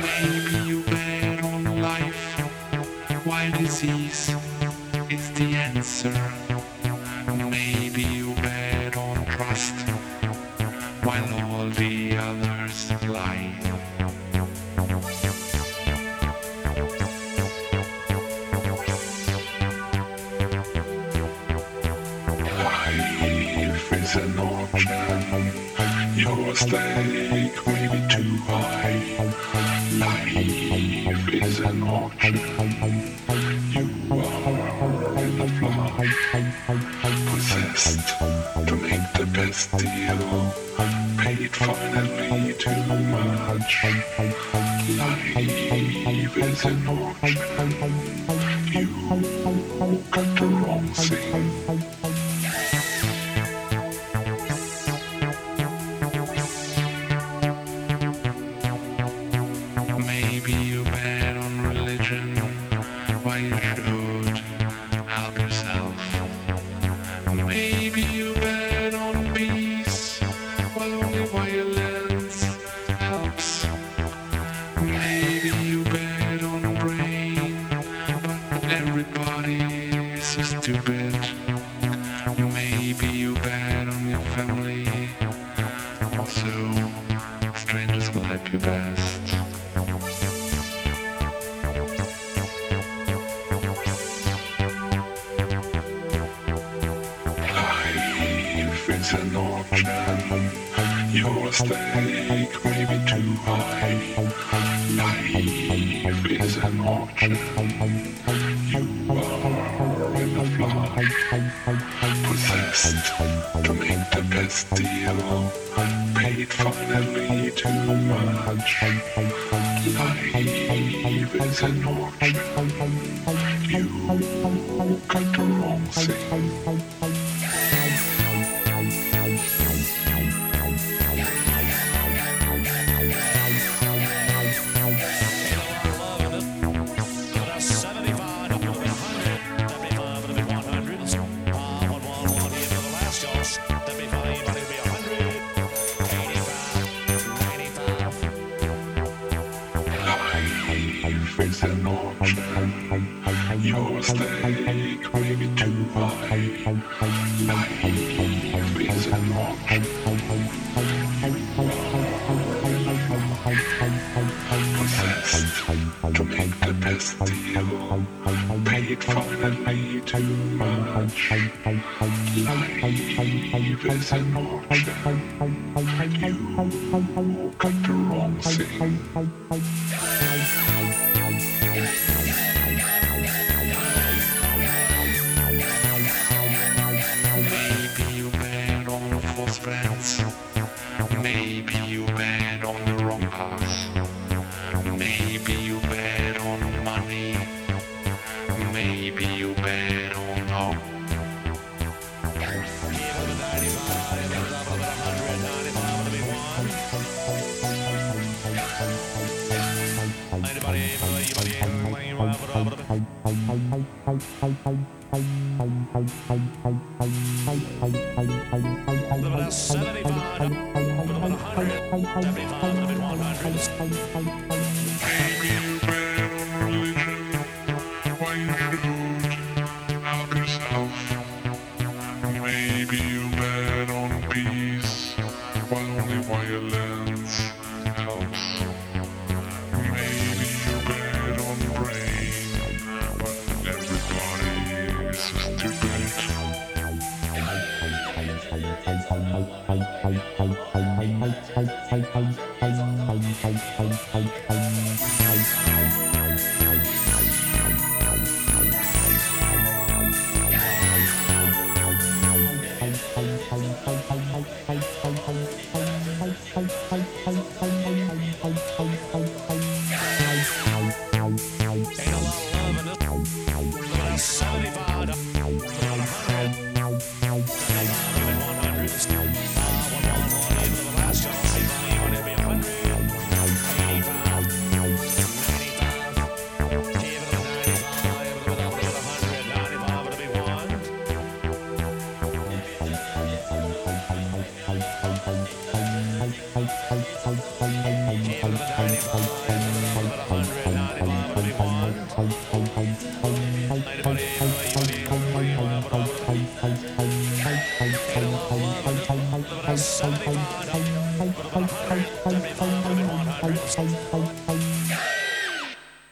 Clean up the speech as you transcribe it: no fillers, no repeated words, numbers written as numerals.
Maybe you bet on life, while disease is the answer. Maybe you bet on trust, while all the others lie. Life is an auction. Your stake may be too high. Life is an auction. You are in the fly, possessed to make the best deal. Paid finally too much. Life is an auction. You got the wrong thing. Maybe you bet on religion, why you should help yourself. Maybe you bet on peace, while only violence helps. Maybe you bet on brain, but everybody is so stupid. Maybe you bet on your family, also strangers will help you best. It's an auction. Your stake may be too high. Life is an auction. You are in the fly, possessed to make the best deal. Paid finally too much. Life is an auction. You got the wrong thing. It's an auction. Your stake may be too high. Life is an auction. Possessed to make the best deal. Paid finally too much. Life is an auction. You got the wrong thing. Maybe you bet on false friends. Maybe you bet on the wrong path. Maybe you bet on money. Maybe you bet on hope. Maybe you bet on religion, why you should help yourself. Maybe you bet on peace, while only violence helps. Maybe you bet on brain, but everybody is so stupid. Bye.